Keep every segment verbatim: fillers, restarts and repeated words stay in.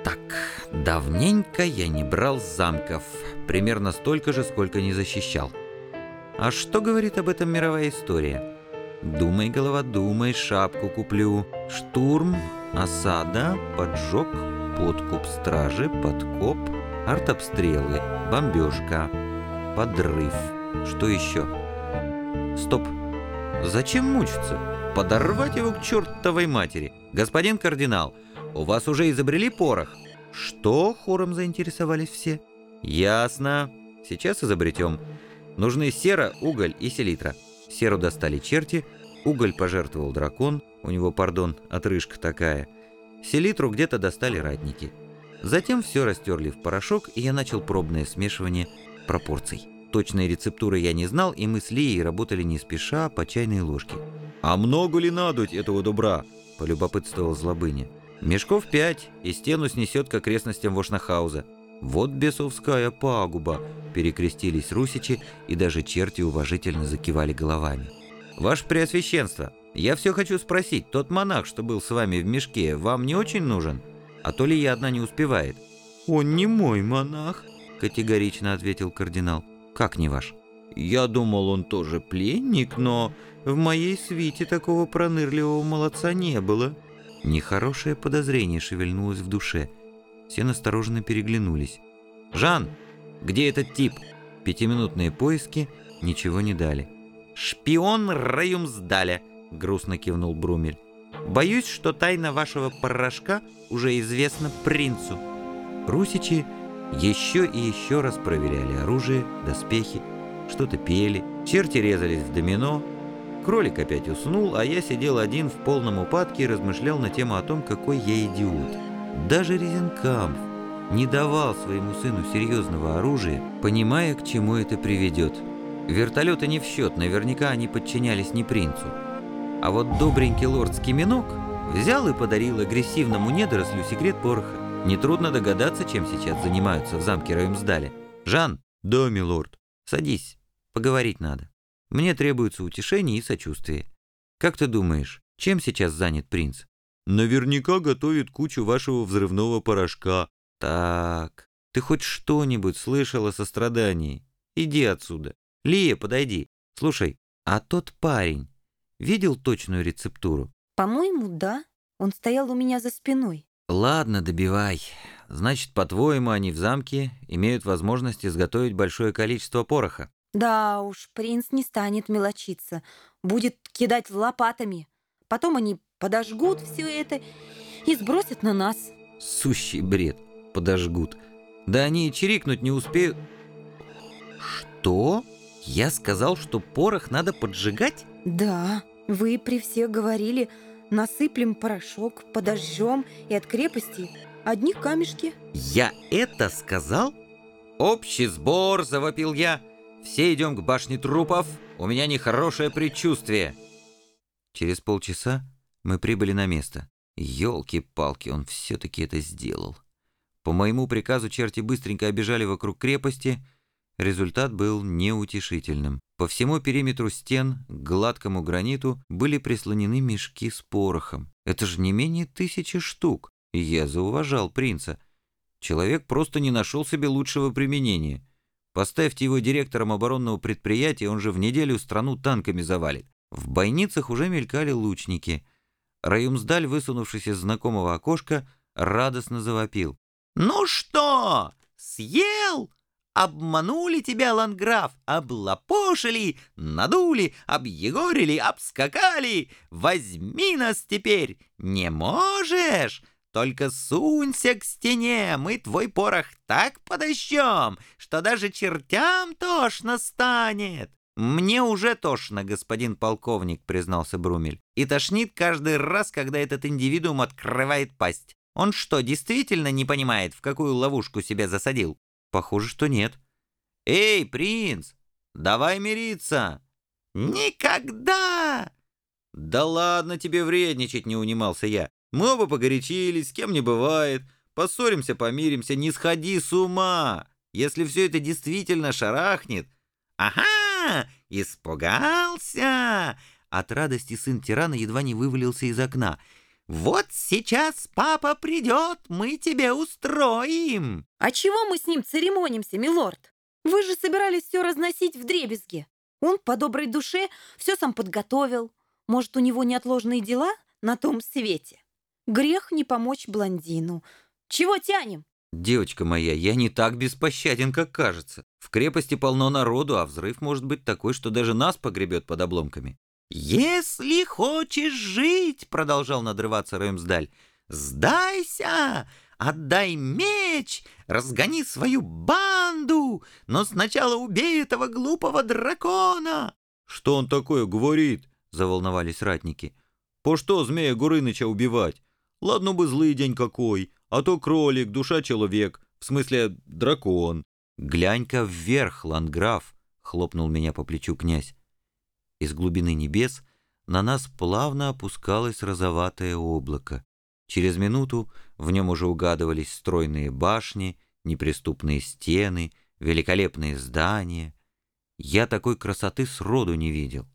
Так, давненько я не брал замков. Примерно столько же, сколько не защищал. А что говорит об этом мировая история? Думай, голова, думай, шапку куплю. Штурм, осада, поджог, подкуп стражи, подкоп, артобстрелы, бомбежка, подрыв. Что еще? Стоп. Зачем мучиться? Подорвать его к чертовой матери. Господин кардинал, у вас уже изобрели порох? Что? Хором заинтересовались все. Ясно. Сейчас изобретем. Нужны сера, уголь и селитра. Серу достали черти, уголь пожертвовал дракон, у него, пардон, отрыжка такая. Селитру где-то достали ратники. Затем все растерли в порошок, и я начал пробное смешивание пропорций. Точной рецептуры я не знал, и мы с Лией работали не спеша, по чайной ложке. «А много ли надуть этого добра?» – полюбопытствовал Злобыня. «Мешков пять, и стену снесет к окрестностям Вошнахауза». «Вот бесовская пагуба!» – перекрестились русичи, и даже черти уважительно закивали головами. «Ваше Преосвященство, я все хочу спросить, тот монах, что был с вами в мешке, вам не очень нужен? А то ли я одна не успевает?» «Он не мой монах», – категорично ответил кардинал. «Как не ваш?» «Я думал, он тоже пленник, но в моей свите такого пронырливого молодца не было». Нехорошее подозрение шевельнулось в душе. Все настороженно переглянулись. «Жан, где этот тип?» Пятиминутные поиски ничего не дали. «Шпион Раюмсдаля», — грустно кивнул Брумель. «Боюсь, что тайна вашего порошка уже известна принцу». Русичи еще и еще раз проверяли оружие, доспехи, что-то пели, черти резались в домино. Кролик опять уснул, а я сидел один в полном упадке и размышлял на тему о том, какой я идиот. Даже Резенкамф не давал своему сыну серьезного оружия, понимая, к чему это приведет. Вертолеты не в счет, наверняка они подчинялись не принцу. А вот добренький лорд Скиминок взял и подарил агрессивному недорослю секрет пороха. Нетрудно догадаться, чем сейчас занимаются в замке Раюмсдаля. «Жан!» «Да, милорд!» «Садись, поговорить надо. Мне требуется утешение и сочувствие. Как ты думаешь, чем сейчас занят принц?» «Наверняка готовит кучу вашего взрывного порошка». «Так, ты хоть что-нибудь слышал о сострадании? Иди отсюда. Лия, подойди. Слушай, а тот парень видел точную рецептуру?» «По-моему, да. Он стоял у меня за спиной». «Ладно, добивай. Значит, по-твоему, они в замке имеют возможность изготовить большое количество пороха?» «Да уж, принц не станет мелочиться. Будет кидать лопатами. Потом они подожгут все это и сбросят на нас». «Сущий бред. Подожгут. Да они и чирикнуть не успеют». «Что? Я сказал, что порох надо поджигать?» «Да, вы при всех говорили, насыплем порошок, подожжем, и от крепости одни камешки». «Я это сказал?» «Общий сбор!» — завопил я. «Все идем к башне трупов. У меня нехорошее предчувствие». Через полчаса мы прибыли на место. Ёлки-палки, он все-таки это сделал. По моему приказу черти быстренько обежали вокруг крепости. Результат был неутешительным. По всему периметру стен, к гладкому граниту, были прислонены мешки с порохом. Это же не менее тысячи штук. И я зауважал принца. Человек просто не нашел себе лучшего применения. Поставьте его директором оборонного предприятия, он же в неделю страну танками завалит. В бойницах уже мелькали лучники. Раюмсдаль, высунувшись из знакомого окошка, радостно завопил. «Ну что, съел? Обманули тебя, ландграф, облапошили, надули, объегорили, обскакали. Возьми нас теперь, не можешь? Только сунься к стене, мы твой порох так подожжем, что даже чертям тошно станет». «Мне уже тошно, господин полковник», — признался Брумель. «И тошнит каждый раз, когда этот индивидуум открывает пасть. Он что, действительно не понимает, в какую ловушку себя засадил?» «Похоже, что нет». «Эй, принц, давай мириться!» «Никогда!» «Да ладно тебе вредничать», — не унимался я. «Мы оба погорячились, с кем не бывает. Поссоримся, помиримся, не сходи с ума. Если все это действительно шарахнет...» «Ага, испугался!» От радости сын тирана едва не вывалился из окна. Вот сейчас папа придет, мы тебе устроим. А чего мы с ним церемонимся, милорд? Вы же собирались все разносить вдребезги. Он по доброй душе все сам подготовил. Может, у него неотложные дела на том свете? Грех не помочь блондину. Чего тянем? Девочка моя, я не так беспощаден, как кажется. В крепости полно народу, а взрыв может быть такой, что даже нас погребет под обломками. «Если хочешь жить, — продолжал надрываться Рёмсдаль, — сдайся, отдай меч, разгони свою банду, но сначала убей этого глупого дракона!» «Что он такое говорит?» — заволновались ратники. «По что змея Горыныча убивать? Ладно бы злый день какой, а то кролик, душа человек, в смысле дракон». «Глянь-ка вверх, ландграф!» — хлопнул меня по плечу князь. Из глубины небес на нас плавно опускалось розоватое облако. Через минуту в нем уже угадывались стройные башни, неприступные стены, великолепные здания. Я такой красоты сроду не видел.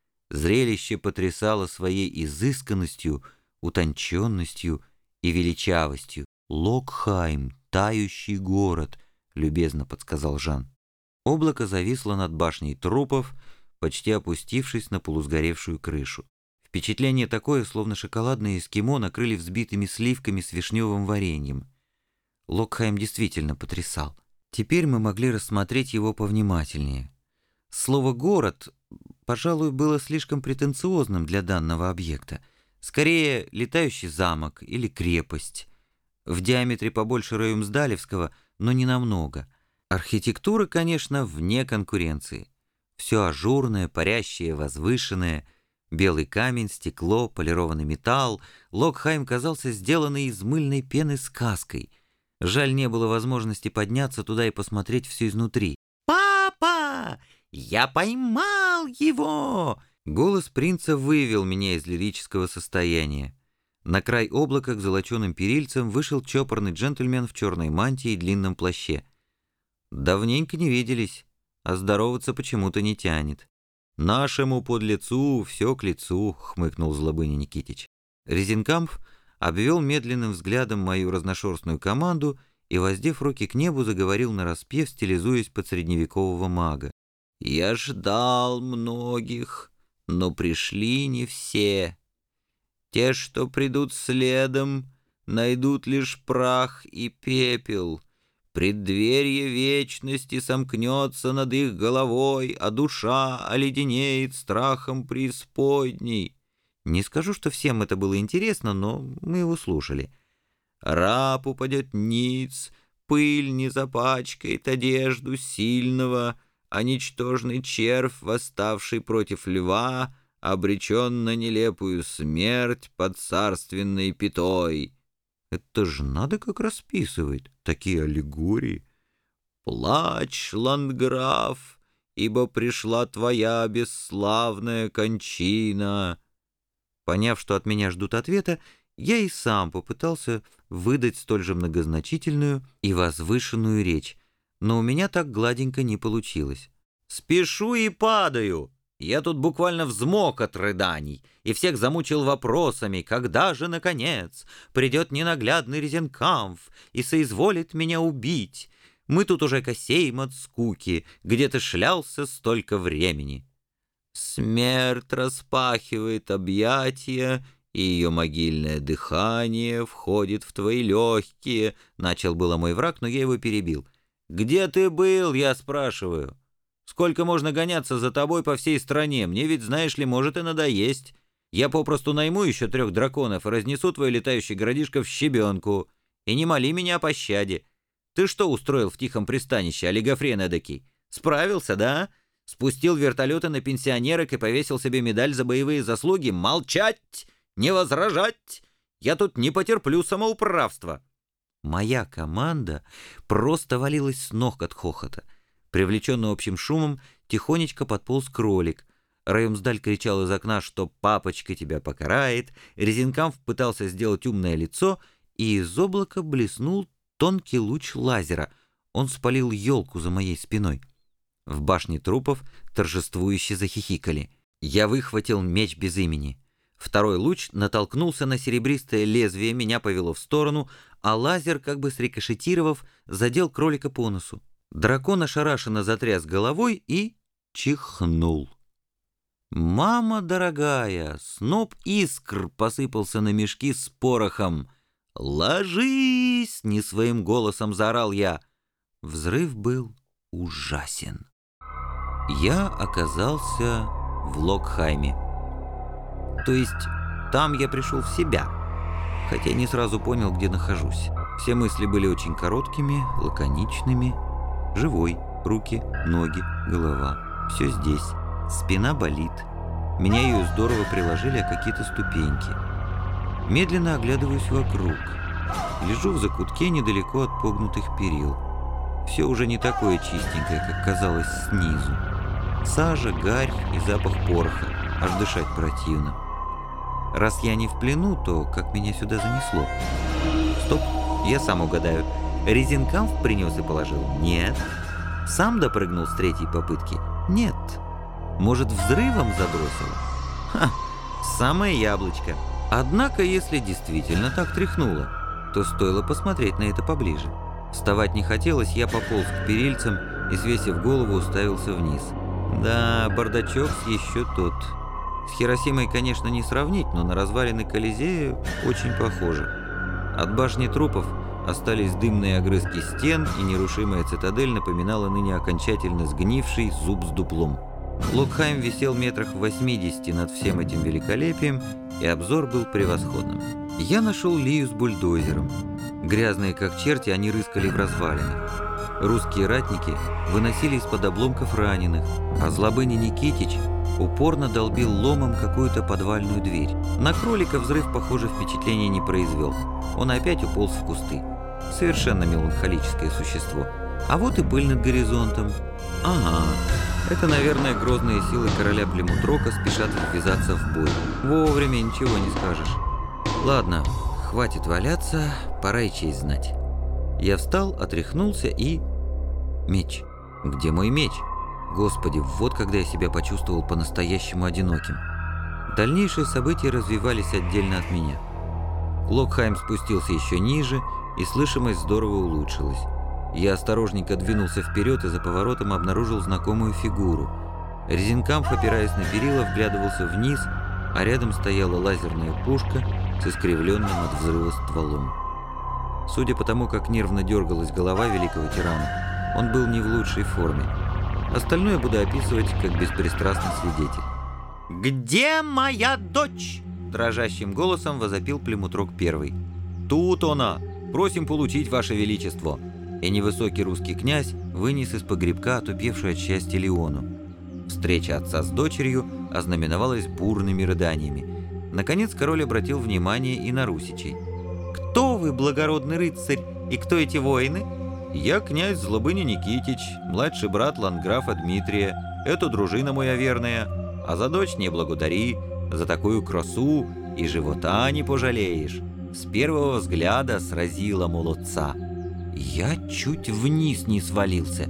Зрелище потрясало своей изысканностью, утонченностью и величавостью. «Локхайм, тающий город», — любезно подсказал Жан. Облако зависло над башней трупов, почти опустившись на полусгоревшую крышу. Впечатление такое, словно шоколадные эскимо накрыли взбитыми сливками с вишневым вареньем. Локхайм действительно потрясал. Теперь мы могли рассмотреть его повнимательнее. Слово «город», пожалуй, было слишком претенциозным для данного объекта. Скорее, летающий замок или крепость. В диаметре побольше Раюмсдалевского, но не намного. Архитектура, конечно, вне конкуренции. Все ажурное, парящее, возвышенное, белый камень, стекло, полированный металл. Локхайм казался сделанный из мыльной пены сказкой. Жаль, не было возможности подняться туда и посмотреть все изнутри. «Папа! Я поймал его!» Голос принца вывел меня из лирического состояния. На край облака к золоченым перильцам вышел чопорный джентльмен в черной мантии и длинном плаще. Давненько не виделись, а здороваться почему-то не тянет. «Нашему подлецу все к лицу», — хмыкнул Злобыня Никитич. Резинкамф обвел медленным взглядом мою разношерстную команду и, воздев руки к небу, заговорил нараспев, стилизуясь под средневекового мага. «Я ждал многих, но пришли не все. Те, что придут следом, найдут лишь прах и пепел. Преддверие вечности сомкнется над их головой, а душа оледенеет страхом преисподней». Не скажу, что всем это было интересно, но мы его слушали. «Раб упадет ниц, пыль не запачкает одежду сильного, а ничтожный червь, восставший против льва, обречен на нелепую смерть под царственной пятой». Это же надо как расписывает, такие аллегории. «Плачь, ландграф, ибо пришла твоя бесславная кончина». Поняв, что от меня ждут ответа, я и сам попытался выдать столь же многозначительную и возвышенную речь, но у меня так гладенько не получилось. «Спешу и падаю. Я тут буквально взмок от рыданий и всех замучил вопросами, когда же, наконец, придет ненаглядный Резенкамф и соизволит меня убить. Мы тут уже косеем от скуки, где ты шлялся столько времени». Смерть распахивает объятия, и ее могильное дыхание входит в твои легкие. Начал было мой враг, но я его перебил. «Где ты был, я спрашиваю? Сколько можно гоняться за тобой по всей стране? Мне ведь, знаешь ли, может и надоесть. Я попросту найму еще трех драконов и разнесу твой летающий городишко в щебенку. И не моли меня о пощаде. Ты что устроил в тихом пристанище, олигофрен эдакий? Справился, да? Спустил вертолеты на пенсионерок и повесил себе медаль за боевые заслуги? Молчать! Не возражать! Я тут не потерплю самоуправства». Моя команда просто валилась с ног от хохота. Привлеченный общим шумом, тихонечко подполз кролик. Раюмсдаль кричал из окна, что папочка тебя покарает. Резинкамф пытался сделать умное лицо, и из облака блеснул тонкий луч лазера. Он спалил елку за моей спиной. В башне трупов торжествующе захихикали. Я выхватил меч без имени. Второй луч натолкнулся на серебристое лезвие, меня повело в сторону, а лазер, как бы срикошетировав, задел кролика по носу. Дракон ошарашенно затряс головой и чихнул. «Мама дорогая!» Сноп искр посыпался на мешки с порохом. «Ложись!» — не своим голосом заорал я. Взрыв был ужасен. Я оказался в Локхайме. То есть там я пришел в себя, хотя не сразу понял, где нахожусь. Все мысли были очень короткими, лаконичными. Живой, руки, ноги, голова. Все здесь. Спина болит. Меня ее здорово приложили о какие-то ступеньки. Медленно оглядываюсь вокруг. Лежу в закутке недалеко от погнутых перил. Все уже не такое чистенькое, как казалось снизу. Сажа, гарь и запах пороха. Аж дышать противно. Раз я не в плену, то как меня сюда занесло? Стоп, я сам угадаю. Резинкамф принес и положил? Нет. Сам допрыгнул с третьей попытки? Нет. Может, взрывом забросило? Ха, самое яблочко. Однако, если действительно так тряхнуло, то стоило посмотреть на это поближе. Вставать не хотелось, я пополз к перильцам и, свесив голову, уставился вниз. Да, бардачок еще тот. С Хиросимой, конечно, не сравнить, но на развалины Колизея очень похоже. От башни трупов остались дымные огрызки стен, и нерушимая цитадель напоминала ныне окончательно сгнивший зуб с дуплом. Локхайм висел метрах в восьмидесяти над всем этим великолепием, и обзор был превосходным. Я нашел Лию с бульдозером. Грязные как черти, они рыскали в развалинах. Русские ратники выносили из-под обломков раненых, а Злобыня Никитич упорно долбил ломом какую-то подвальную дверь. На кролика взрыв, похоже, впечатления не произвел. Он опять уполз в кусты. Совершенно меланхолическое существо. А вот и пыль над горизонтом. Ага, это, наверное, грозные силы короля Племутрока спешат ввязаться в бой. Вовремя, ничего не скажешь. Ладно, хватит валяться, пора и честь знать. Я встал, отряхнулся и... Меч. Где мой меч? Господи, вот когда я себя почувствовал по-настоящему одиноким. Дальнейшие события развивались отдельно от меня. Локхайм спустился еще ниже, и слышимость здорово улучшилась. Я осторожненько двинулся вперед и за поворотом обнаружил знакомую фигуру. Резинкамф, опираясь на перила, вглядывался вниз, а рядом стояла лазерная пушка с искривленным от взрыва стволом. Судя по тому, как нервно дергалась голова великого тирана, он был не в лучшей форме. Остальное буду описывать как беспристрастный свидетель. «Где моя дочь?» – дрожащим голосом возопил Племутрок Первый. «Тут она! Просим получить, Ваше Величество!» И невысокий русский князь вынес из погребка отупевшую от счастья Леону. Встреча отца с дочерью ознаменовалась бурными рыданиями. Наконец король обратил внимание и на русичей. «Кто вы, благородный рыцарь, и кто эти воины?» «Я князь Злобыня Никитич, младший брат ландграфа Дмитрия. Это дружина моя верная. А за дочь не благодари, за такую красу и живота не пожалеешь. С первого взгляда сразила молодца». Я чуть вниз не свалился.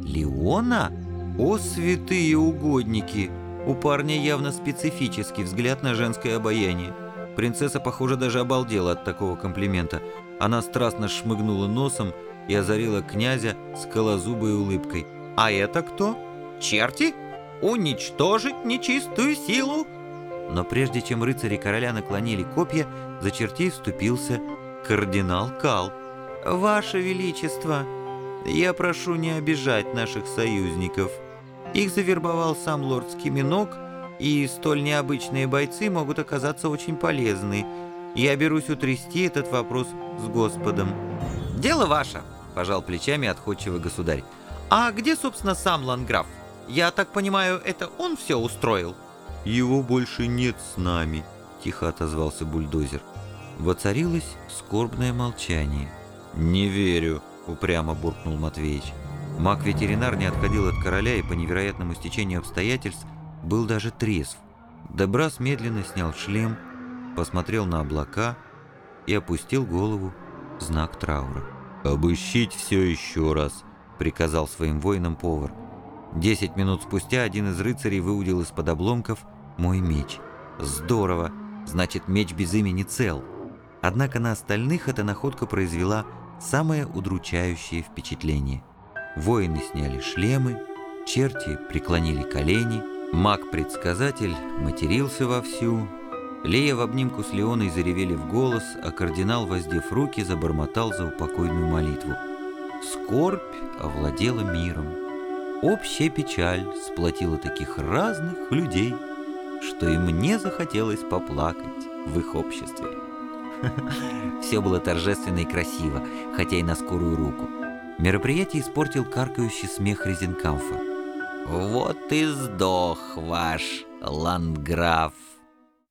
«Леона? О, святые угодники!» У парня явно специфический взгляд на женское обаяние. Принцесса, похоже, даже обалдела от такого комплимента. Она страстно шмыгнула носом и озарила князя скалозубой улыбкой. «А это кто? Черти? Уничтожить нечистую силу!» Но прежде чем рыцари короля наклонили копья, за чертей вступился кардинал Кал. «Ваше Величество, я прошу не обижать наших союзников. Их завербовал сам лорд Скиминок, и столь необычные бойцы могут оказаться очень полезны. Я берусь утрясти этот вопрос с Господом». «Дело ваше», – пожал плечами отходчивый государь. «А где, собственно, сам ландграф? Я так понимаю, это он все устроил?» «Его больше нет с нами», – тихо отозвался бульдозер. Воцарилось скорбное молчание. «Не верю», — упрямо буркнул Матвеич. Маг-ветеринар не отходил от короля и по невероятному стечению обстоятельств был даже трезв. Дебрас медленно снял шлем, посмотрел на облака и опустил голову в знак траура. «Обыщить все еще раз», — приказал своим воинам повар. Десять минут спустя один из рыцарей выудил из-под обломков мой меч. «Здорово! Значит, меч без имени цел. Однако на остальных эта находка произвела самое удручающее впечатление. Воины сняли шлемы, черти преклонили колени, маг-предсказатель матерился вовсю, Лея в обнимку с Леоной заревели в голос, а кардинал, воздев руки, забормотал заупокойную молитву. Скорбь овладела миром. Общая печаль сплотила таких разных людей, что и мне захотелось поплакать в их обществе. Все было торжественно и красиво, хотя и на скорую руку. Мероприятие испортил каркающий смех Резенкамфа. «Вот и сдох ваш ландграф!»